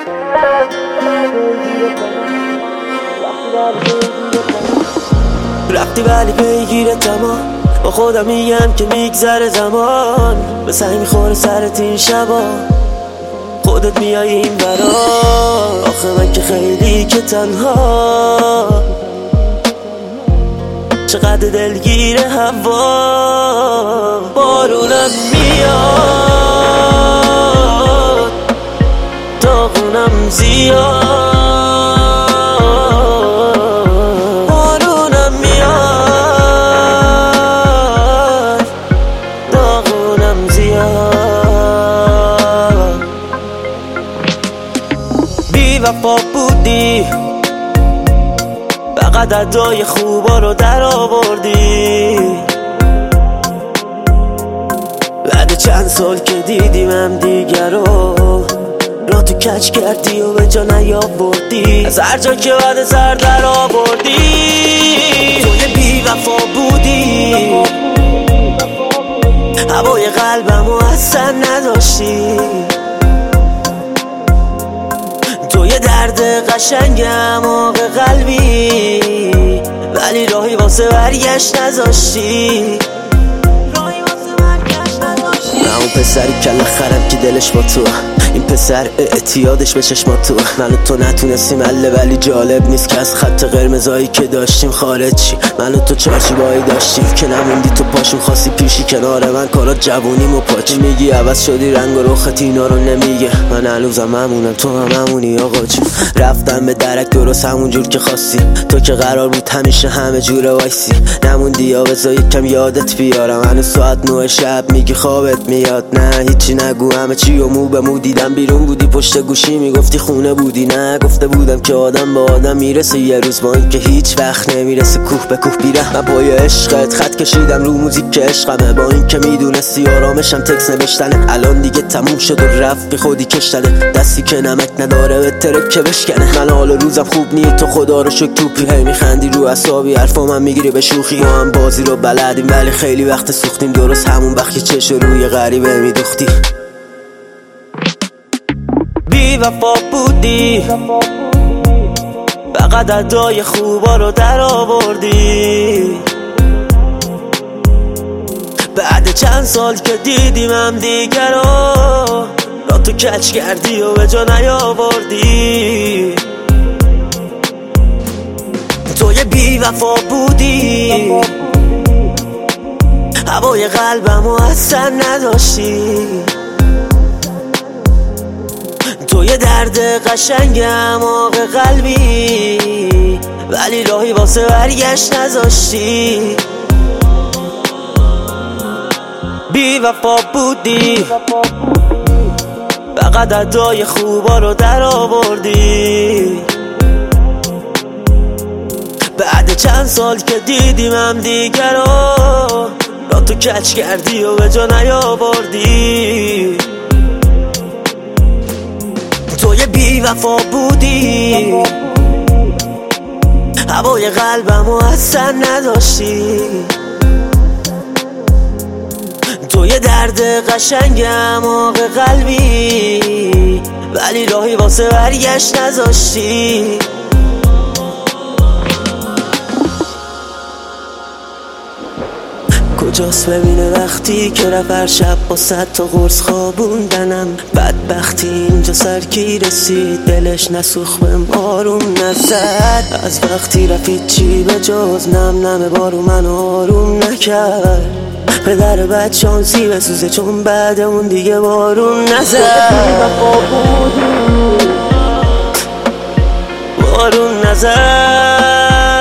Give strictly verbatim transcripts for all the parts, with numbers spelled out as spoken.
رفتی ولی پیگیر تمام با خودم میگم که میگذره زمان به سنگ میخوره سرت این شبا خودت میای این برا آخه من که خیلی که تنها چقدر دلگیر هوا بارونم میاد داغونم زیاد بارونم میاد داغونم زیاد بی وفا بودی فقط ادای خوبا رو در آوردی بعد چند سال که دیدیم هم دیگر رو را تو کچ کردی و به جا نیاوردی از هر جا که بعد سر در آوردی توی بی وفا بودی هوای قلبمو اصلا نداشتی توی درد قشنگم آق قلبی ولی راهی واسه برگشت نذاشتی نه اون پسری کل خرم که دلش با تو این پسر اعتیادش به چشما تو من و تو نتونستیم حله ولی جالب نیست که از خط قرمزایی که داشتیم خارج چی من و تو چارچوبایی داشتیم که نموندی تو پاشون خاصی پیشی کنار من کارات جوونیم و پاچی میگی عوض شدی رنگ و رخت اینا رو نمیگه من هنوزم همونم تو هم همونی آقا جون رفتم به درک درست همون جور که خواستی تو که قرار بود همیشه همه جوره وایسی نموندی یا بذار یکم یادت بیارم هنوز ساعت نه شب میگی خوابت میاد نه هیچی نگو همه چی و مو به مو دیدم بیرون بودی پشت گوشی میگفتی خونه بودی نه گفته بودم که آدم به آدم میرسه یه روز با این که هیچ وقت نمیرسه کوه به کوه بیره من پای عشقت خط کشیدم رو موزیک که عشقمه با این که میدونستی آرامشم تکس نوشتنه الان دیگه تموم شد و رفت بی خودی کشتنه دستی که نمک نداره به ترک که بشکنه من حال روزم خوب نی تو خدا رو شکر توپی هی میخندی رو اعصابی حرفا من میگیری به شوخی ها هم بازی رو بلدیم ولی خیلی وقت سوختیم درست همون وقتی چش روی غریبه میدوختی بی وفا بودی فقط ادای خوبا رو در آوردی بعد چند سال که دیدیم هم دیگر رو را تو کچ کردی و به جا نیاوردی توی بی وفا بودی هوای قلبمو اصلا نداشتی توی درد قشنگم آق قلبی ولی راهی واسه برگشت نذاشتی بی وفا بودی فقط ادای خوبا رو در آوردی بعد چند سال که دیدیم هم دیگر رو را تو کچ کردی و به جا نیاوردی توی بی وفا بودی هوای قلبمو اصلا نداشتی توی درد قشنگم آق قلبی ولی راهی واسه برگشت نذاشتی کجاست ببینه وقتی که رفت هر شب با صد تا قرص خوابوندنم بدبختی اینجا سرکی رسید دلش نسوخ بهم آروم نزد از وقتی رفت چی به جز نم نم بارو من آروم نکرد پدر بد شانسی بسوزه چون بعد اون دیگه بارون نزد بارون نزد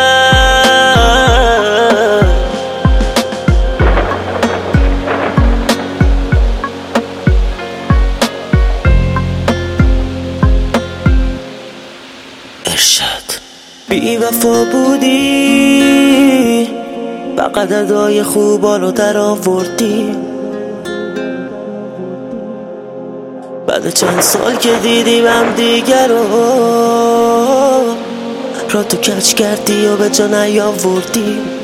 بی وفا بودی فقط ادای خوبا رو در آوردی بعد چند سال که دیدیم هم دیگر رو را تو کچ کردی و به جا نیاوردی